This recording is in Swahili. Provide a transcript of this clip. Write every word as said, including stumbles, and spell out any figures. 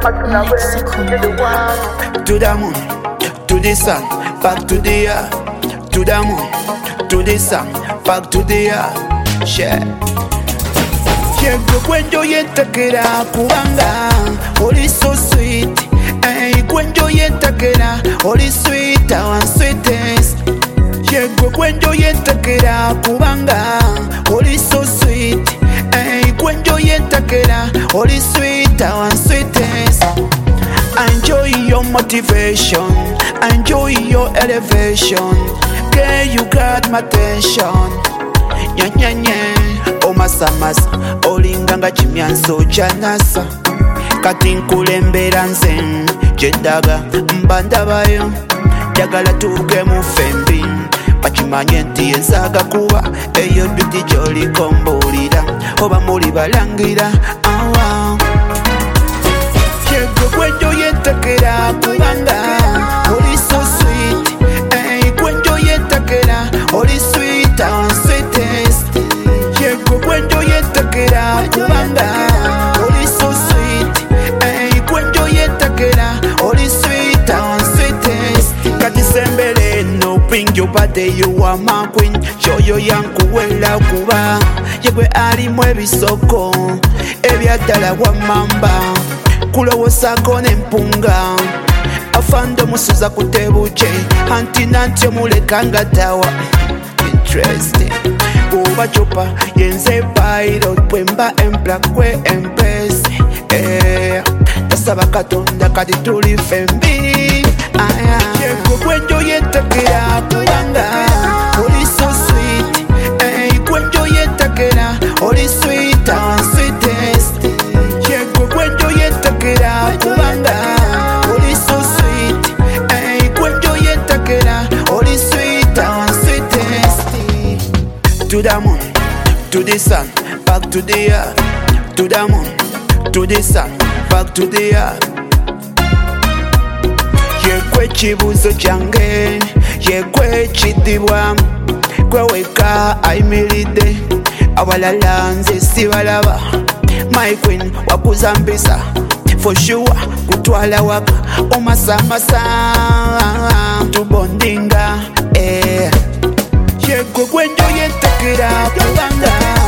To the moon, to the sun, back to the earth. To the moon, to the sun, back to the earth. Share. Yego kwenjo yentakera kubanga oli so sweet. Hey, kwenjo yentakera oli sweet, awan sweetest. Yego kwenjo yentakera kubanga oli so sweet. Hey, kwenjo yentakera oli sweet, awan sweetest. Enjoy your motivation, enjoy your elevation. Girl, you got my attention. Nya nya nya. Omasamas, olinganga chimyanso chanasa. Kati nkulembera nze gyendaga mbandabayo. Njagala tuuke mu fembi, bakimanye nti ensaaga kuba eyo dditi gy'olikombuulira oba muli balangira. Awa yego kwenjo yentakera kubanga oli so sweet. Hey, kwenjo yentakera oli sweet, awan sweetest. Yego kwenjo yentakera kubanga oli so sweet. Hey, kwenjo yentakera oli sweet, awan sweetest. Kati sembere no ping your body, you are my queen. Choyo yankuwela kuba yegwe alimu ebisoko ebyaddala wa mamba. Kulowosako n'empunga afando musuza kutebuche anti nantyo mulekanga tawa. Interesting. Uba chupa yenze pilot bwemba empla kwe empesi. Eh, tasaba katonda kati tuli fembi. Aya yego kwenjo yentakera kubanga oli so sweet. Eh, kwenjo yentakera oli sweet, awan sweetest. Yego kwenjo yentakera kubanga oli so sweet. Eh, kwenjo yentakera oli sweet, awan sweetest. To the moon, to the sun, back to the earth. To the moon, to the sun, back to the earth. Yegwe chibuzo change, yegwe chidibwa. Gwe weka ayimiridde, abalala nze sibalaba. My queen wakuzambisa, for sure kutwala waka. Omasamasa tubondinga, eh. Yego kwenjo yentakera kubanga